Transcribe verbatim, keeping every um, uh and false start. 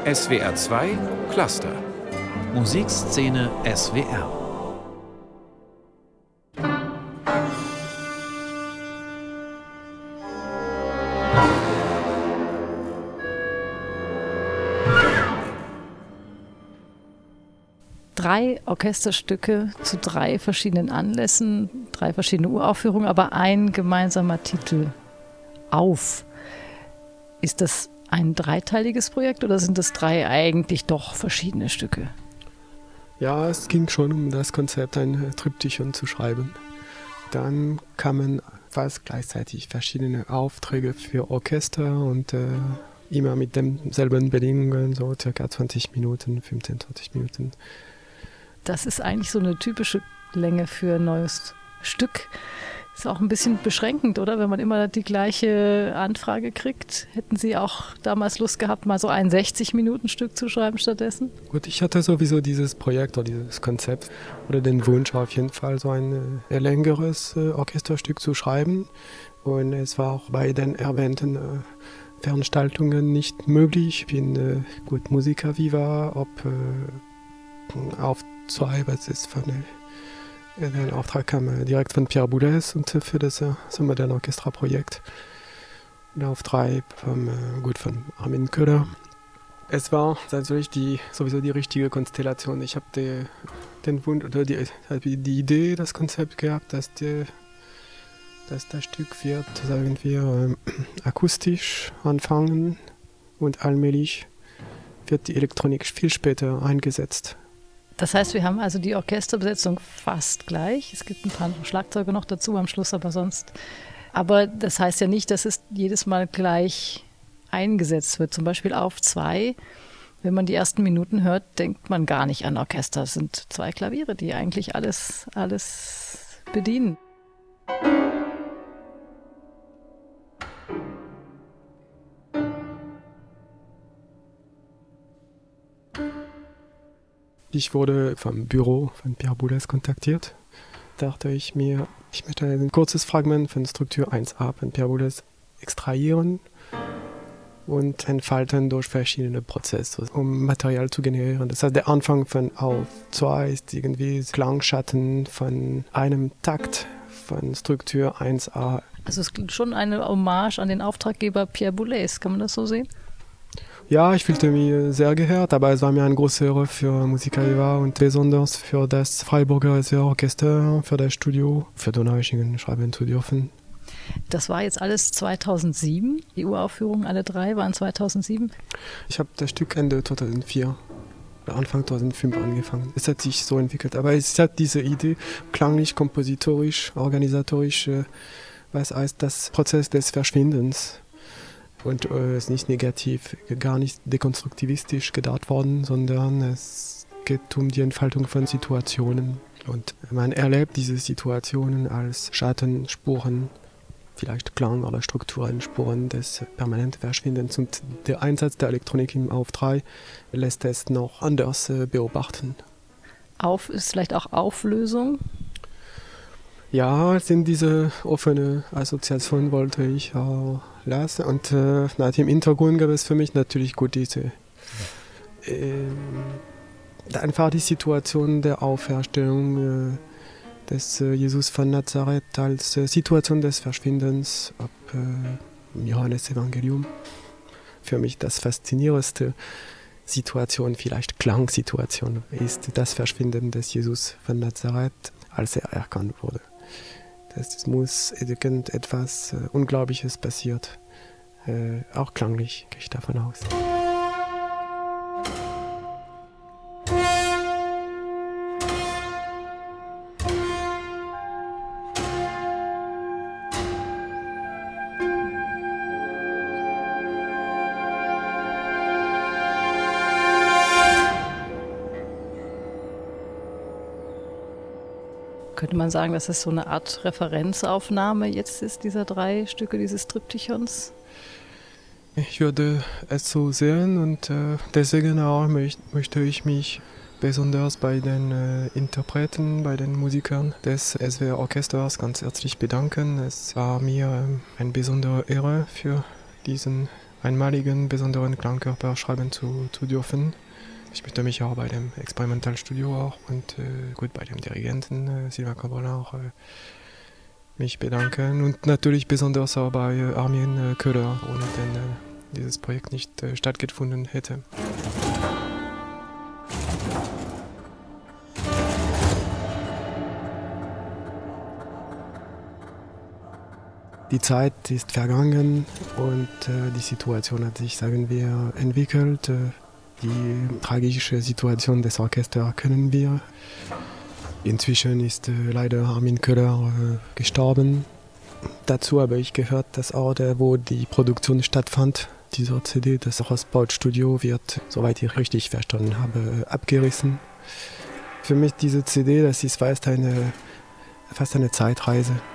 S W R zwei Cluster. Musikszene S W R. Drei Orchesterstücke zu drei verschiedenen Anlässen, drei verschiedene Uraufführungen, aber ein gemeinsamer Titel. Auf. Ist das ein dreiteiliges Projekt oder sind das drei eigentlich doch verschiedene Stücke? Ja, es ging schon um das Konzept, ein Triptychon zu schreiben. Dann kamen fast gleichzeitig verschiedene Aufträge für Orchester und äh, immer mit denselben Bedingungen, so circa zwanzig Minuten, fünfzehn, zwanzig Minuten. Das ist eigentlich so eine typische Länge für ein neues Stück. Ist auch ein bisschen beschränkend, oder? Wenn man immer die gleiche Anfrage kriegt. Hätten Sie auch damals Lust gehabt, mal so ein sechzig-Minuten-Stück zu schreiben stattdessen? Gut, ich hatte sowieso dieses Projekt oder dieses Konzept oder den Wunsch auf jeden Fall, so ein äh, längeres äh, Orchesterstück zu schreiben. Und es war auch bei den erwähnten äh, Veranstaltungen nicht möglich. Ich bin äh, gut Musiker Viva, ob äh, auf zwei, was ist von äh, der Auftrag kam äh, direkt von Pierre Boulez und äh, für das äh, Moderne Orchestra-Projekt. Und auf drei vom, äh, gut von Armin Köhler. Es war natürlich die, sowieso die richtige Konstellation. Ich habe die, den Wunsch oder die, die Idee, das Konzept gehabt, dass, die, dass das Stück wird, sagen wir, äh, akustisch anfangen und allmählich wird die Elektronik viel später eingesetzt. Das heißt, wir haben also die Orchesterbesetzung fast gleich. Es gibt ein paar Schlagzeuge noch dazu am Schluss, aber sonst. Aber das heißt ja nicht, dass es jedes Mal gleich eingesetzt wird. Zum Beispiel auf zwei. Wenn man die ersten Minuten hört, denkt man gar nicht an Orchester. Es sind zwei Klaviere, die eigentlich alles, alles bedienen. Ich wurde vom Büro von Pierre Boulez kontaktiert. Da dachte ich mir, ich möchte ein kurzes Fragment von Struktur eins a von Pierre Boulez extrahieren und entfalten durch verschiedene Prozesse, um Material zu generieren. Das heißt, der Anfang von Auf zwei ist irgendwie Klangschatten von einem Takt von Struktur eins a. Also es ist schon eine Hommage an den Auftraggeber Pierre Boulez, kann man das so sehen? Ja, ich fühlte mich sehr geehrt, aber es war mir eine große Ehre für Musica Viva und besonders für das Freiburger S W R Orchester, für das Studio, für Donaueschingen schreiben zu dürfen. Das war jetzt alles zweitausendsieben, die Uraufführungen, alle drei waren zweitausendsieben? Ich habe das Stück Ende zweitausendvier, Anfang zweitausendfünf angefangen. Es hat sich so entwickelt, aber es hat diese Idee, klanglich, kompositorisch, organisatorisch, was heißt das Prozess des Verschwindens. Und es äh, ist nicht negativ, gar nicht dekonstruktivistisch gedacht worden, sondern es geht um die Entfaltung von Situationen. Und man erlebt diese Situationen als Schattenspuren, vielleicht Klang- oder Strukturenspuren des permanenten Verschwindens. Und der Einsatz der Elektronik im Auf drei lässt es noch anders äh, beobachten. Auf ist vielleicht auch Auflösung? Ja, es sind diese offene Assoziation wollte ich auch lassen. Und äh, nach dem Hintergrund gab es für mich natürlich gut diese äh, einfach die Situation der Auferstehung äh, des äh, Jesus von Nazareth als äh, Situation des Verschwindens ab äh, im Johannes-Evangelium. Für mich das faszinierendste Situation, vielleicht Klangsituation, ist das Verschwinden des Jesus von Nazareth, als er erkannt wurde. Es muss irgendetwas äh, Unglaubliches passiert. Äh, auch klanglich gehe ich davon aus. Könnte man sagen, dass es so eine Art Referenzaufnahme jetzt ist, dieser drei Stücke dieses Triptychons? Ich würde es so sehen und äh, deswegen auch möcht, möchte ich mich besonders bei den äh, Interpreten, bei den Musikern des S W R Orchesters ganz herzlich bedanken. Es war mir äh, eine besondere Ehre, für diesen einmaligen, besonderen Klangkörper schreiben zu, zu dürfen. Ich möchte mich auch bei dem Experimentalstudio auch und äh, gut bei dem Dirigenten äh, Sylvain Cambona auch äh, mich bedanken und natürlich besonders auch bei äh, Armin äh, Köhler, ohne den äh, dieses Projekt nicht äh, stattgefunden hätte. Die Zeit ist vergangen und äh, die Situation hat sich, sagen wir, entwickelt. Äh, die tragische Situation des Orchesters kennen wir. Inzwischen ist äh, leider Armin Köhler äh, gestorben. Dazu habe ich gehört, dass auch der, wo die Produktion stattfand, dieser C D, das Rostbaut-Studio, wird, soweit ich richtig verstanden habe, abgerissen. Für mich diese C D, das ist fast eine, fast eine Zeitreise.